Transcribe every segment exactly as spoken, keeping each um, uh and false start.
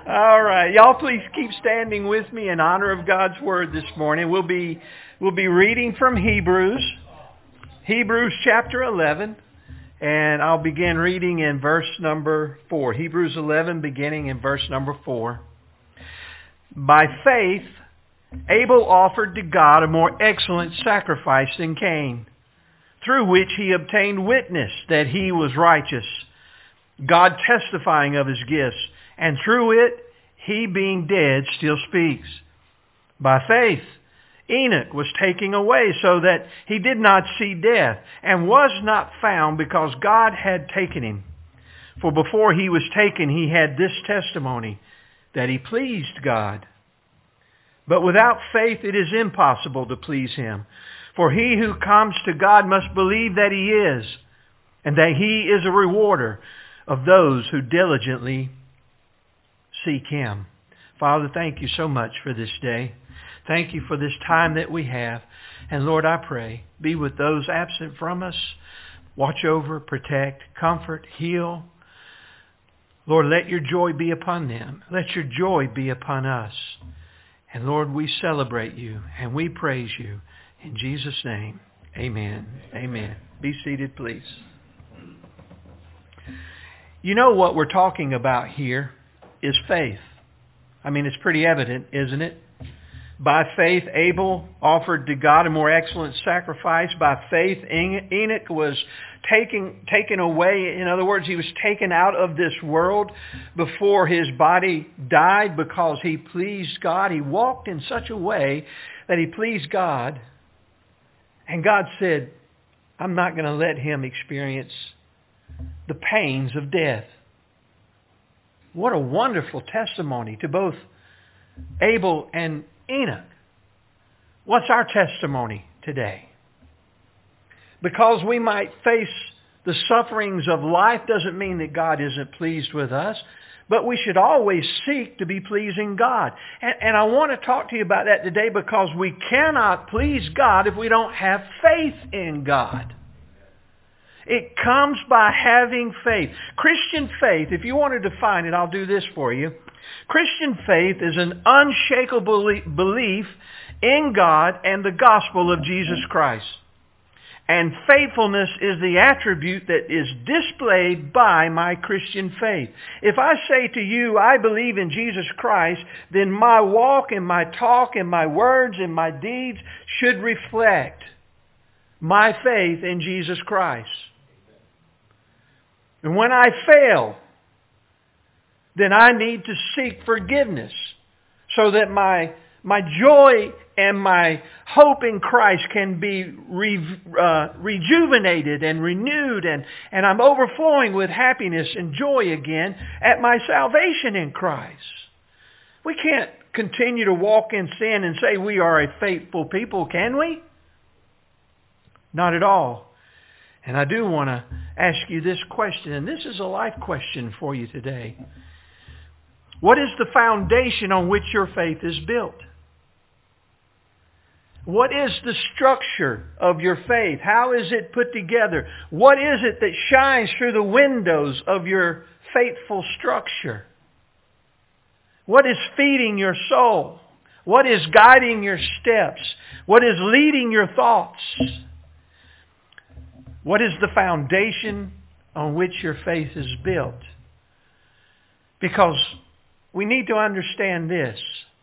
All right. Y'all please keep standing with me in honor of God's Word this morning. We'll be, we'll be reading from Hebrews, Hebrews chapter eleven, and I'll begin reading in verse number four. Hebrews eleven, beginning in verse number four. By faith, Abel offered to God a more excellent sacrifice than Cain, through which he obtained witness that he was righteous, God testifying of his gifts, and through it, he being dead still speaks. By faith, Enoch was taken away so that he did not see death, and was not found because God had taken him. For before he was taken, he had this testimony, that he pleased God. But without faith it is impossible to please him. For he who comes to God must believe that he is, and that he is a rewarder of those who diligently seek him. Father, thank you so much for this day. Thank you for this time that we have. And Lord, I pray, be with those absent from us. Watch over, protect, comfort, heal. Lord, let your joy be upon them. Let your joy be upon us. And Lord, we celebrate you and we praise you. In Jesus' name, amen. Amen. Be seated, please. You know what we're talking about here is faith. I mean, it's pretty evident, isn't it? By faith, Abel offered to God a more excellent sacrifice. By faith, Enoch was taken, taken away. In other words, he was taken out of this world before his body died because he pleased God. He walked in such a way that he pleased God. And God said, I'm not going to let him experience the pains of death. What a wonderful testimony to both Abel and Enoch. What's our testimony today? Because we might face the sufferings of life doesn't mean that God isn't pleased with us, but we should always seek to be pleasing God. And, and I want to talk to you about that today because we cannot please God if we don't have faith in God. It comes by having faith. Christian faith, if you want to define it, I'll do this for you. Christian faith is an unshakable belief in God and the gospel of Jesus Christ. And faithfulness is the attribute that is displayed by my Christian faith. If I say to you, I believe in Jesus Christ, then my walk and my talk and my words and my deeds should reflect my faith in Jesus Christ. And when I fail, then I need to seek forgiveness so that my my joy and my hope in Christ can be re, uh, rejuvenated and renewed, and, and I'm overflowing with happiness and joy again at my salvation in Christ. We can't continue to walk in sin and say we are a faithful people, can we? Not at all. And I do want to ask you this question, and this is a life question for you today. What is the foundation on which your faith is built? What is the structure of your faith? How is it put together? What is it that shines through the windows of your faithful structure? What is feeding your soul? What is guiding your steps? What is leading your thoughts? What is the foundation on which your faith is built? Because we need to understand this.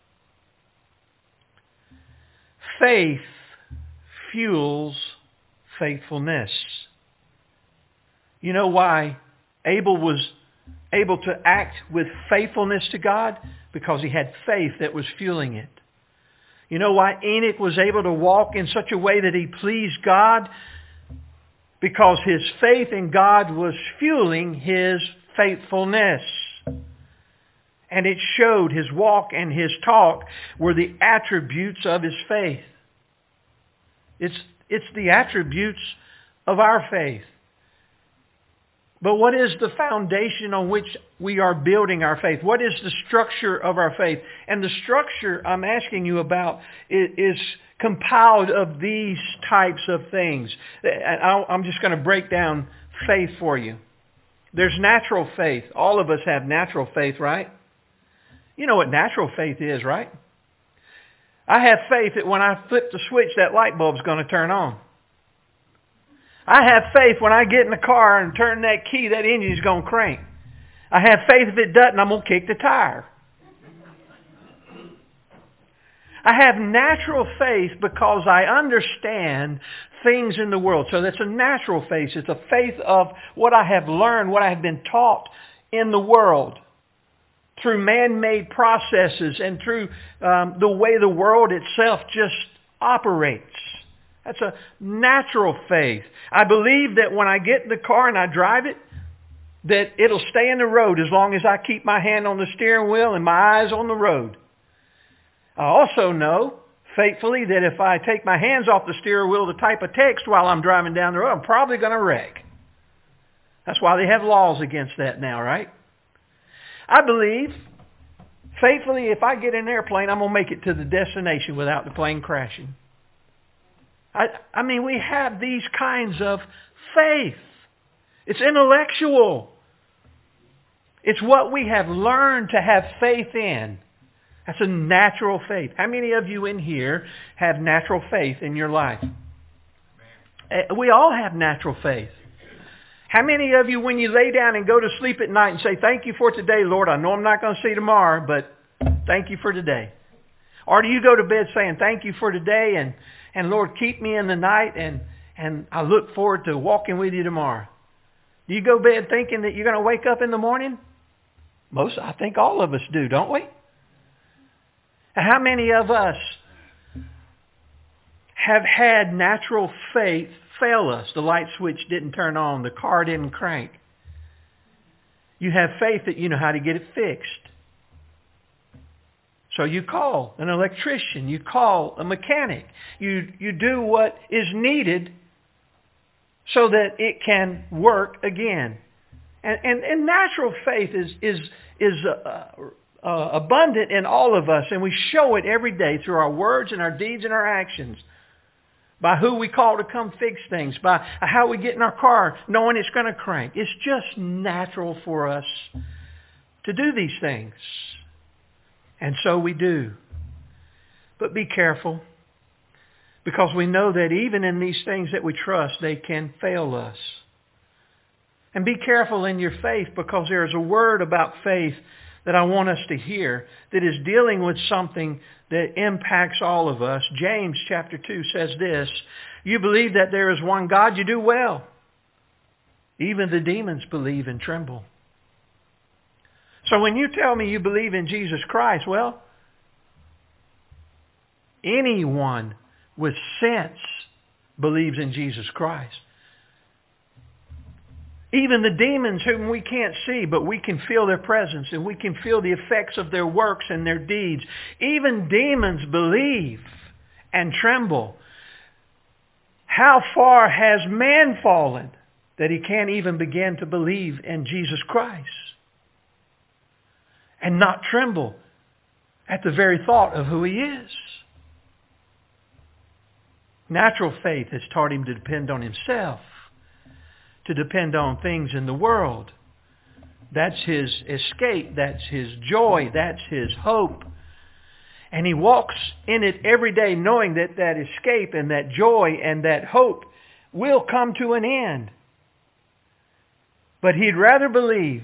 Faith fuels faithfulness. You know why Abel was able to act with faithfulness to God? Because he had faith that was fueling it. You know why Enoch was able to walk in such a way that he pleased God? Because his faith in God was fueling his faithfulness. And it showed his walk and his talk were the attributes of his faith. It's, it's the attributes of our faith. But what is the foundation on which we are building our faith? What is the structure of our faith? And the structure I'm asking you about is, is compiled of these types of things. I'm just going to break down faith for you. There's natural faith. All of us have natural faith, right? You know what natural faith is, right? I have faith that when I flip the switch, that light bulb's going to turn on. I have faith when I get in the car and turn that key, that engine's going to crank. I have faith if it doesn't, I'm going to kick the tire. I have natural faith because I understand things in the world. So that's a natural faith. It's a faith of what I have learned, what I have been taught in the world through man-made processes and through um, the way the world itself just operates. That's a natural faith. I believe that when I get in the car and I drive it, that it'll stay in the road as long as I keep my hand on the steering wheel and my eyes on the road. I also know, faithfully, that if I take my hands off the steering wheel to type a text while I'm driving down the road, I'm probably going to wreck. That's why they have laws against that now, right? I believe, faithfully, if I get in an airplane, I'm going to make it to the destination without the plane crashing. I, I mean, we have these kinds of faith. It's intellectual. It's what we have learned to have faith in. That's a natural faith. How many of you in here have natural faith in your life? We all have natural faith. How many of you, when you lay down and go to sleep at night and say, thank you for today, Lord, I know I'm not going to see tomorrow, but thank you for today. Or do you go to bed saying, thank you for today, and, and Lord, keep me in the night, and, and I look forward to walking with you tomorrow? Do you go to bed thinking that you're going to wake up in the morning? Most, I think all of us do, don't we? How many of us have had natural faith fail us? The light switch didn't turn on. The car didn't crank. You have faith that you know how to get it fixed. So you call an electrician. You call a mechanic. You, you do what is needed so that it can work again. And, and, and natural faith is, is, is uh, uh, abundant in all of us, and we show it every day through our words and our deeds and our actions. By who we call to come fix things. By how we get in our car knowing it's going to crank. It's just natural for us to do these things. And so we do. But be careful. Because we know that even in these things that we trust, they can fail us. And be careful in your faith, because there's a word about faith that I want us to hear that is dealing with something that impacts all of us. James chapter two says this, you believe that there is one God, you do well. Even the demons believe and tremble. So when you tell me you believe in Jesus Christ, well, anyone with sense believes in Jesus Christ. Even the demons whom we can't see, but we can feel their presence and we can feel the effects of their works and their deeds. Even demons believe and tremble. How far has man fallen that he can't even begin to believe in Jesus Christ and not tremble at the very thought of who he is? Natural faith has taught him to depend on himself, to depend on things in the world. That's his escape. That's his joy. That's his hope. And he walks in it every day knowing that that escape and that joy and that hope will come to an end. But he'd rather believe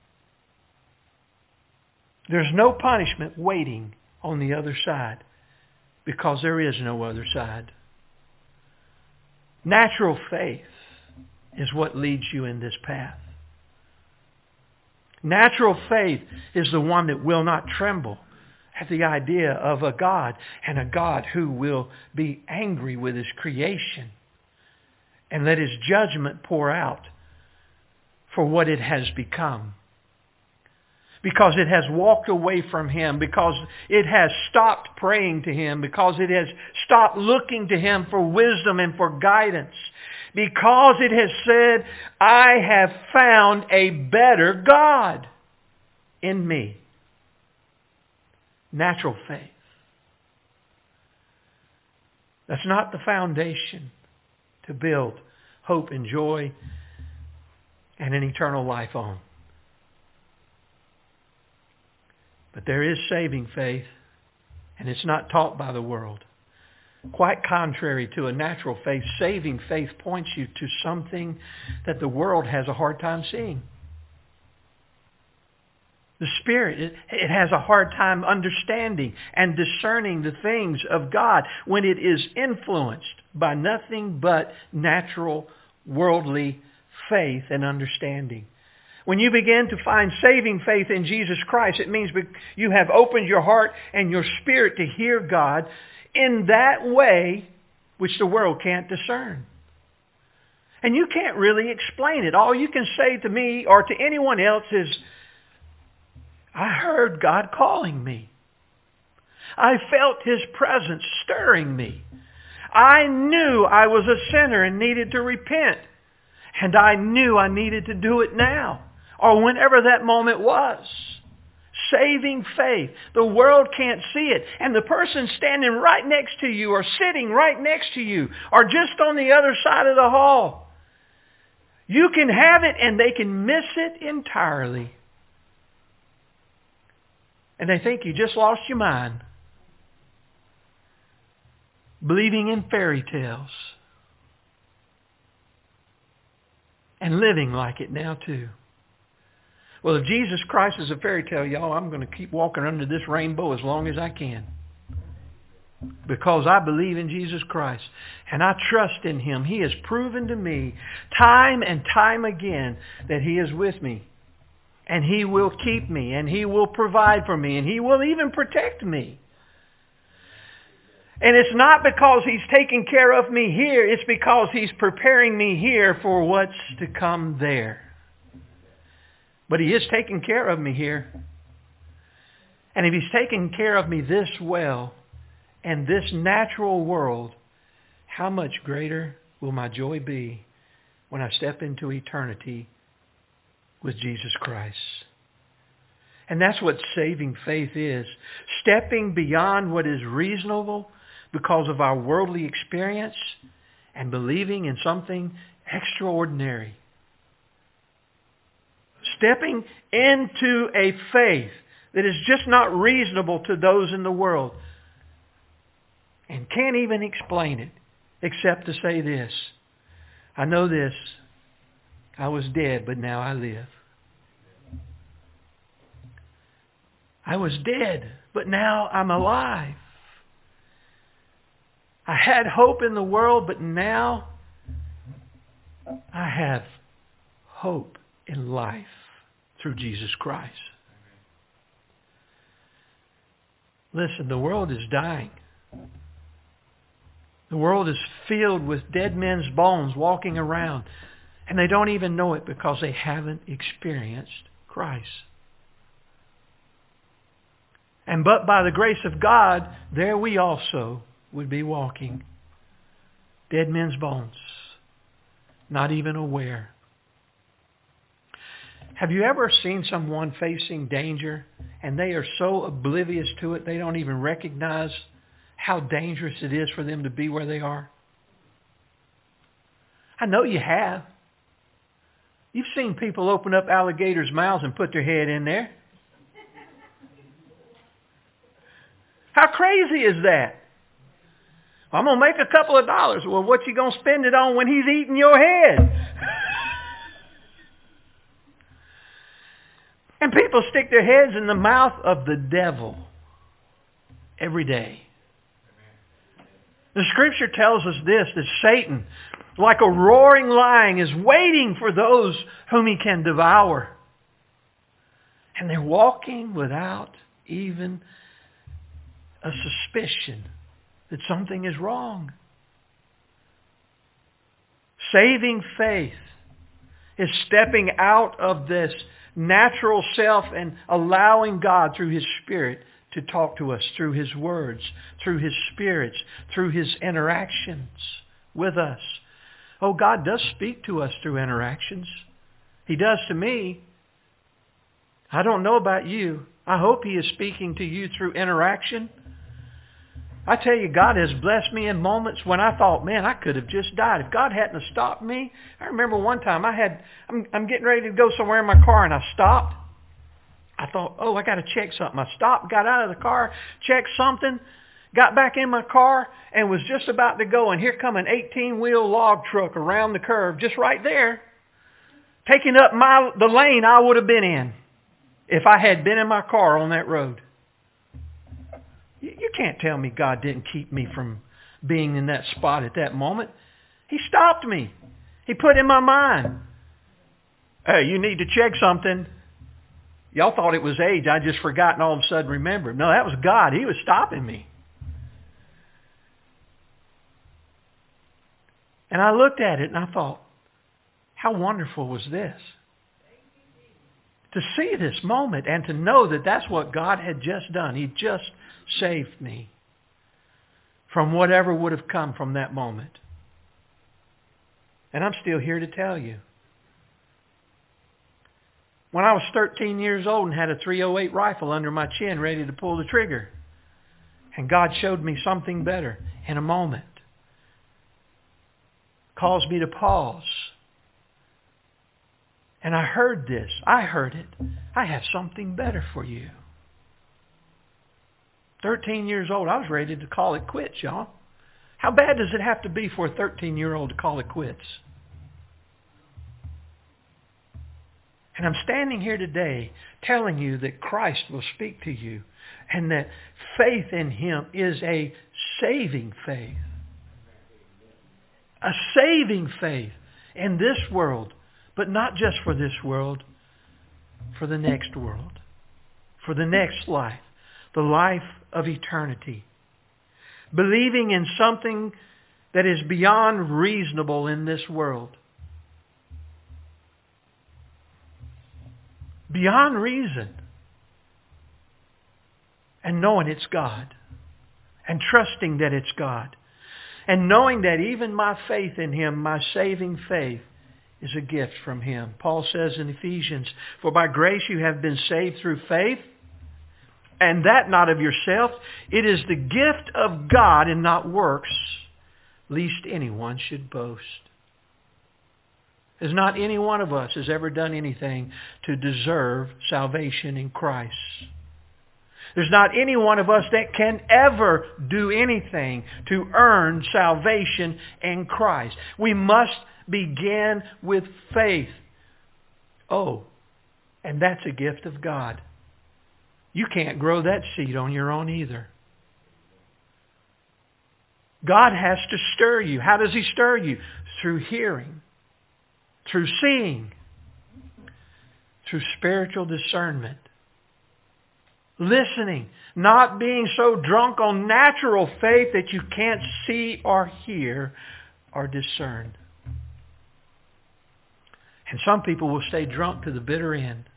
there's no punishment waiting on the other side, because there is no other side. Natural faith is what leads you in this path. Natural faith is the one that will not tremble at the idea of a God, and a God who will be angry with his creation and let his judgment pour out for what it has become. Because it has walked away from him, because it has stopped praying to him, because it has stopped looking to him for wisdom and for guidance. Because it has said, I have found a better God in me. Natural faith. That's not the foundation to build hope and joy and an eternal life on. But there is saving faith, and it's not taught by the world. Quite contrary to a natural faith, saving faith points you to something that the world has a hard time seeing. The Spirit, it, it has a hard time understanding and discerning the things of God when it is influenced by nothing but natural, worldly faith and understanding. When you begin to find saving faith in Jesus Christ, it means you have opened your heart and your spirit to hear God in that way which the world can't discern. And you can't really explain it. All you can say to me or to anyone else is, I heard God calling me. I felt His presence stirring me. I knew I was a sinner and needed to repent. And I knew I needed to do it now, or whenever that moment was. Saving faith. The world can't see it. And the person standing right next to you or sitting right next to you or just on the other side of the hall, you can have it and they can miss it entirely. And they think you just lost your mind, believing in fairy tales and living like it now too. Well, if Jesus Christ is a fairy tale, y'all, I'm going to keep walking under this rainbow as long as I can. Because I believe in Jesus Christ and I trust in Him. He has proven to me time and time again that He is with me. And He will keep me, and He will provide for me, and He will even protect me. And it's not because He's taking care of me here, it's because He's preparing me here for what's to come there. But He is taking care of me here. And if He's taking care of me this well, and this natural world, how much greater will my joy be when I step into eternity with Jesus Christ. And that's what saving faith is. Stepping beyond what is reasonable because of our worldly experience and believing in something extraordinary. Stepping into a faith that is just not reasonable to those in the world and can't even explain it except to say this. I know this. I was dead, but now I live. I was dead, but now I'm alive. I had hope in the world, but now I have hope in life through Jesus Christ. Listen, the world is dying. The world is filled with dead men's bones walking around. And they don't even know it because they haven't experienced Christ. And but by the grace of God, there we also would be walking. Dead men's bones. Not even aware. Have you ever seen someone facing danger and they are so oblivious to it they don't even recognize how dangerous it is for them to be where they are? I know you have. You've seen people open up alligators' mouths and put their head in there. How crazy is that? Well, I'm going to make a couple of dollars. Well, what you going to spend it on when he's eating your head? And people stick their heads in the mouth of the devil every day. The Scripture tells us this, that Satan, like a roaring lion, is waiting for those whom he can devour. And they're walking without even a suspicion that something is wrong. Saving faith is stepping out of this natural self and allowing God through His Spirit to talk to us through His words, through His spirits, through His interactions with us. Oh, God does speak to us through interactions. He does to me. I don't know about you. I hope He is speaking to you through interaction. I tell you, God has blessed me in moments when I thought, man, I could have just died. If God hadn't have stopped me. I remember one time I had, I'm, I'm getting ready to go somewhere in my car and I stopped. I thought, oh, I got to check something. I stopped, got out of the car, checked something, got back in my car, and was just about to go. And here come an eighteen-wheel log truck around the curve, just right there, taking up my the lane I would have been in if I had been in my car on that road. You can't tell me God didn't keep me from being in that spot at that moment. He stopped me. He put in my mind, hey, you need to check something. Y'all thought it was age. I just forgot and all of a sudden remembered. No, that was God. He was stopping me. And I looked at it and I thought, how wonderful was this? To see this moment and to know that that's what God had just done. He just saved me from whatever would have come from that moment. And I'm still here to tell you. When I was thirteen years old and had a three oh eight rifle under my chin ready to pull the trigger, and God showed me something better in a moment, caused me to pause. And I heard this. I heard it. I have something better for you. thirteen years old, I was ready to call it quits, y'all. How bad does it have to be for a thirteen-year-old to call it quits? And I'm standing here today telling you that Christ will speak to you and that faith in Him is a saving faith. A saving faith in this world, but not just for this world, for the next world, for the next life, the life of eternity. Believing in something that is beyond reasonable in this world. Beyond reason. And knowing it's God. And trusting that it's God. And knowing that even my faith in Him, my saving faith, is a gift from Him. Paul says in Ephesians, for by grace you have been saved through faith, and that not of yourself. It is the gift of God and not works, lest anyone should boast. As not any one of us has ever done anything to deserve salvation in Christ. There's not any one of us that can ever do anything to earn salvation in Christ. We must begin with faith. Oh, and that's a gift of God. You can't grow that seed on your own either. God has to stir you. How does He stir you? Through hearing. Through seeing. Through spiritual discernment. Listening. Not being so drunk on natural faith that you can't see or hear or discern. And some people will stay drunk to the bitter end,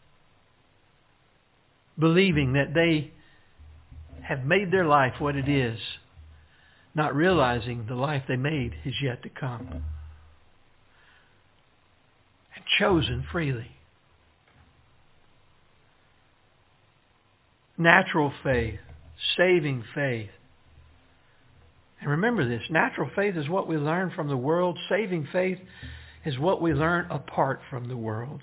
believing that they have made their life what it is, not realizing the life they made is yet to come. And chosen freely. Natural faith, saving faith. And remember this, natural faith is what we learn from the world. Saving faith is what we learn apart from the world.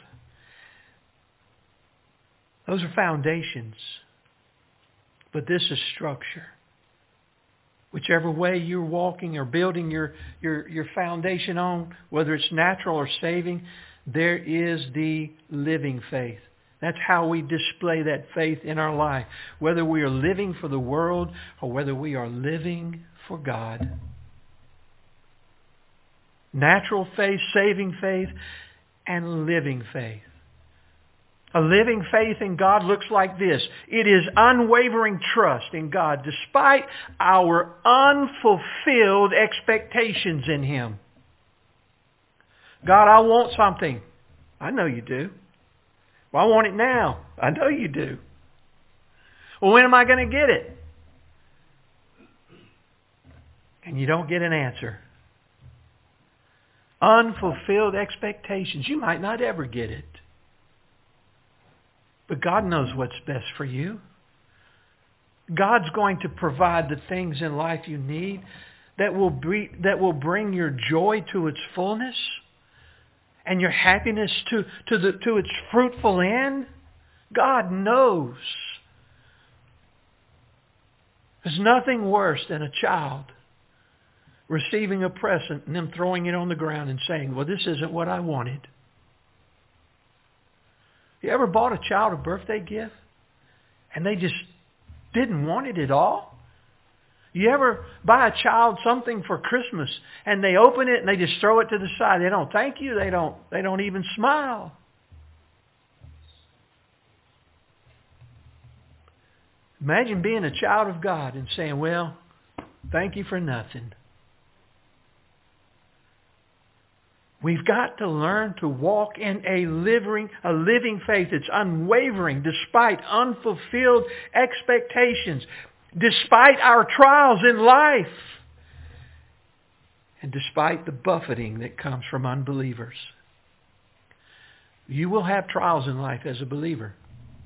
Those are foundations. But this is structure. Whichever way you're walking or building your, your, your foundation on, whether it's natural or saving, there is the living faith. That's how we display that faith in our life. Whether we are living for the world or whether we are living for God. Natural faith, saving faith, and living faith. A living faith in God looks like this. It is unwavering trust in God despite our unfulfilled expectations in Him. God, I want something. I know you do. Well, I want it now. I know you do. Well, when am I going to get it? And you don't get an answer. Unfulfilled expectations. You might not ever get it. But God knows what's best for you. God's going to provide the things in life you need that will be, that will bring your joy to its fullness and your happiness to, to, the, to its fruitful end. God knows. There's nothing worse than a child receiving a present and them throwing it on the ground and saying, well, this isn't what I wanted. You ever bought a child a birthday gift and they just didn't want it at all? You ever buy a child something for Christmas and they open it and they just throw it to the side? They don't thank you. They don't, they don't even smile. Imagine being a child of God and saying, well, thank you for nothing. We've got to learn to walk in a living, a living faith that's unwavering despite unfulfilled expectations, despite our trials in life, and despite the buffeting that comes from unbelievers. You will have trials in life as a believer.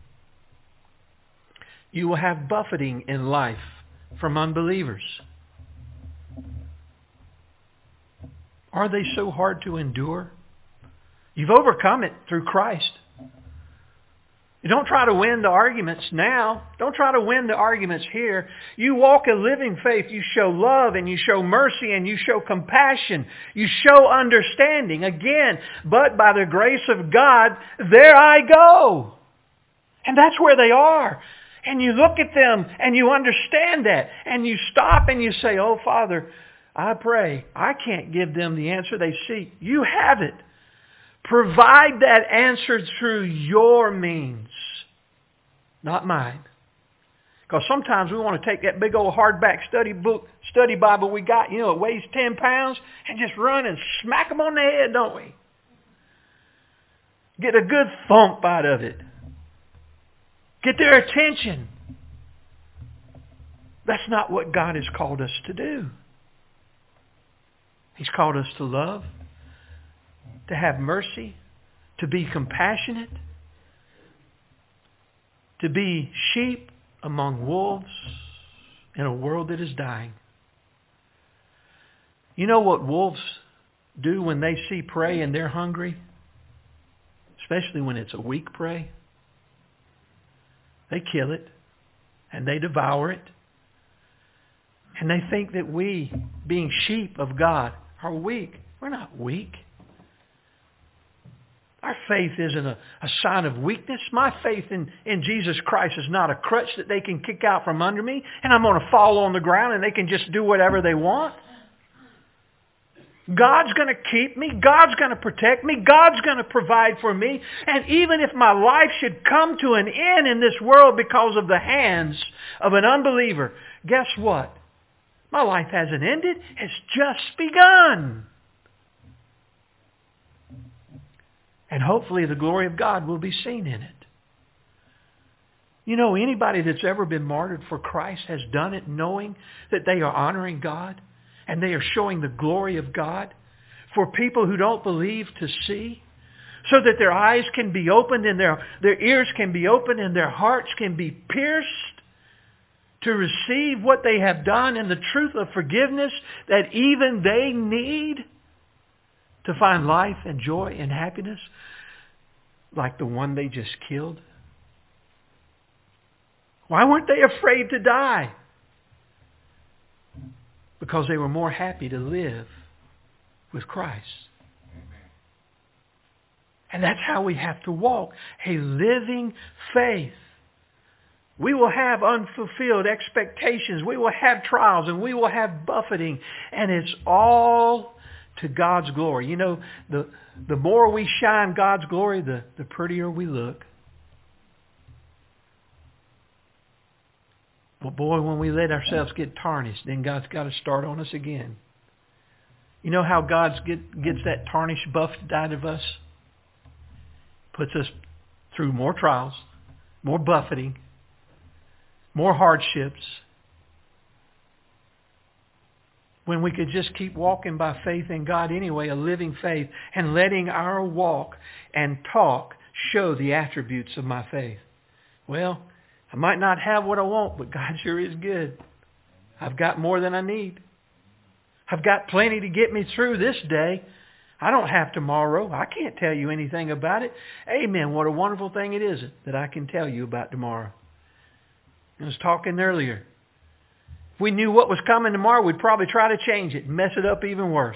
You will have buffeting in life from unbelievers. Are they so hard to endure? You've overcome it through Christ. You don't try to win the arguments now. Don't try to win the arguments here. You walk a living faith. You show love and you show mercy and you show compassion. You show understanding. Again, but by the grace of God, there I go. And that's where they are. And you look at them and you understand that. And you stop and you say, oh, Father, I pray. I can't give them the answer they seek. You have it. Provide that answer through your means, not mine. Because sometimes we want to take that big old hardback study book, study Bible we got, you know, it weighs ten pounds, and just run and smack them on the head, don't we? Get a good thump out of it. Get their attention. That's not what God has called us to do. He's called us to love, to have mercy, to be compassionate, to be sheep among wolves in a world that is dying. You know what wolves do when they see prey and they're hungry? Especially when it's a weak prey. They kill it and they devour it. And they think that we, being sheep of God, are weak. We're not weak. Our faith isn't a, a sign of weakness. My faith in, in Jesus Christ is not a crutch that they can kick out from under me and I'm going to fall on the ground and they can just do whatever they want. God's going to keep me. God's going to protect me. God's going to provide for me. And even if my life should come to an end in this world because of the hands of an unbeliever, guess what? My life hasn't ended. It's just begun. And hopefully the glory of God will be seen in it. You know, anybody that's ever been martyred for Christ has done it knowing that they are honoring God and they are showing the glory of God for people who don't believe to see, so that their eyes can be opened and their, their ears can be opened and their hearts can be pierced to receive what they have done and the truth of forgiveness that even they need to find life and joy and happiness like the one they just killed. Why weren't they afraid to die? Because they were more happy to live with Christ. And that's how we have to walk a living faith. We will have unfulfilled expectations. We will have trials and we will have buffeting. And it's all to God's glory. You know, the, the more we shine God's glory, the, the prettier we look. But boy, when we let ourselves get tarnished, then God's got to start on us again. You know how God get, gets that tarnish buffed out of us? Puts us through more trials, more buffeting, more hardships, when we could just keep walking by faith in God anyway, a living faith, and letting our walk and talk show the attributes of my faith. Well, I might not have what I want, but God sure is good. I've got more than I need. I've got plenty to get me through this day. I don't have tomorrow. I can't tell you anything about it. Amen. What a wonderful thing it is that I can tell you about tomorrow. I was talking earlier. If we knew what was coming tomorrow, we'd probably try to change it and mess it up even worse.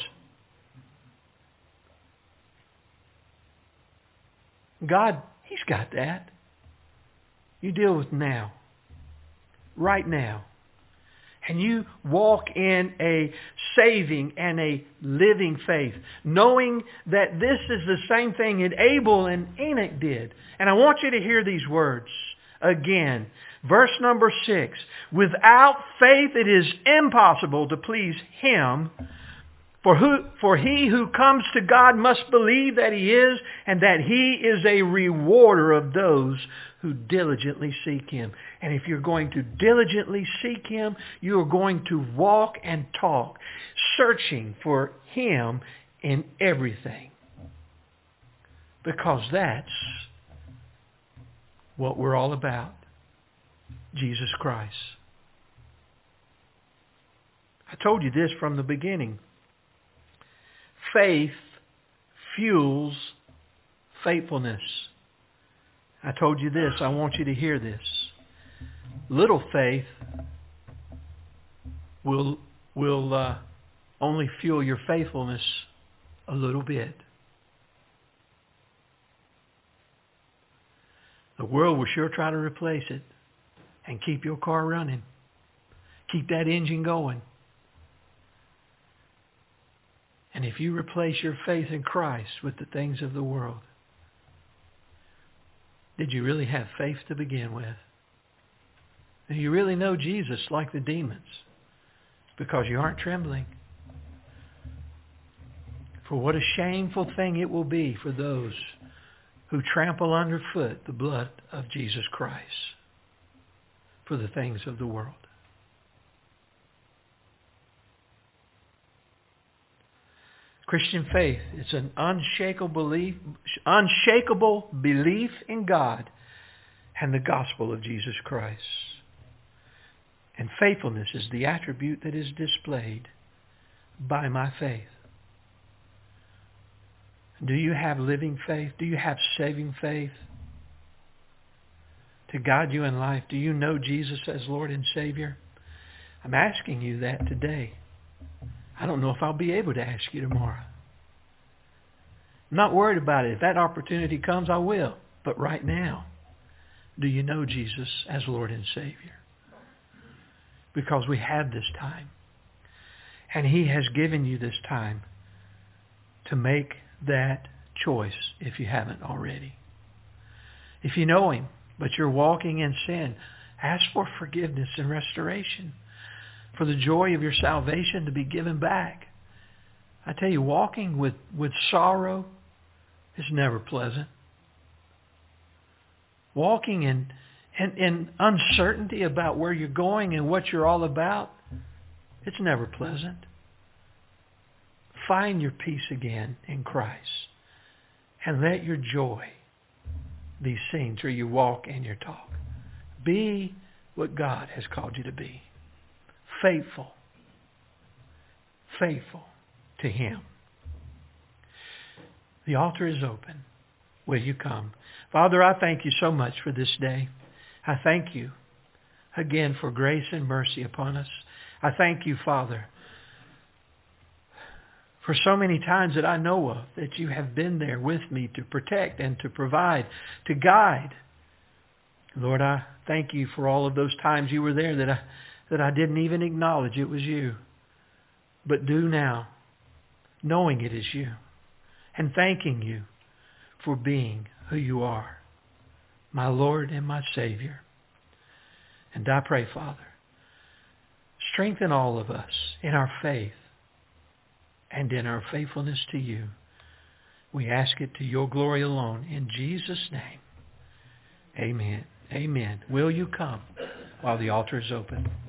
God, He's got that. You deal with now. Right now. And you walk in a saving and a living faith, knowing that this is the same thing that Abel and Enoch did. And I want you to hear these words again. Verse number six. Without faith it is impossible to please Him. For who, for he who comes to God must believe that He is, and that He is a rewarder of those who diligently seek Him. And if you're going to diligently seek Him, you are going to walk and talk, searching for Him in everything. Because that's what we're all about. Jesus Christ. I told you this from the beginning. Faith fuels faithfulness. I told you this. I want you to hear this. Little faith will will uh, only fuel your faithfulness a little bit. The world will sure try to replace it and keep your car running. Keep that engine going. And if you replace your faith in Christ with the things of the world, did you really have faith to begin with? Do you really know Jesus like the demons? Because you aren't trembling. For what a shameful thing it will be for those who trample underfoot the blood of Jesus Christ for the things of the world. Christian faith is an unshakable belief, unshakable belief in God and the gospel of Jesus Christ. And faithfulness is the attribute that is displayed by my faith. Do you have living faith? Do you have saving faith to guide you in life? Do you know Jesus as Lord and Savior? I'm asking you that today. I don't know if I'll be able to ask you tomorrow. I'm not worried about it. If that opportunity comes, I will. But right now, do you know Jesus as Lord and Savior? Because we have this time. And He has given you this time to make that choice if you haven't already. If you know Him, but you're walking in sin, ask for forgiveness and restoration. For the joy of your salvation to be given back. I tell you, walking with, with sorrow is never pleasant. Walking in, in, in uncertainty about where you're going and what you're all about, it's never pleasant. Find your peace again in Christ. And let your joy be seen through your walk and your talk. Be what God has called you to be. Faithful. Faithful to Him. The altar is open. Will you come? Father, I thank you so much for this day. I thank you again for grace and mercy upon us. I thank you, Father, for so many times that I know of that you have been there with me to protect and to provide, to guide. Lord, I thank you for all of those times you were there that I that I didn't even acknowledge it was you. But do now, knowing it is you, and thanking you for being who you are, my Lord and my Savior. And I pray, Father, strengthen all of us in our faith and in our faithfulness to you. We ask it to your glory alone. In Jesus' name, amen. Amen. Will you come while the altar is open?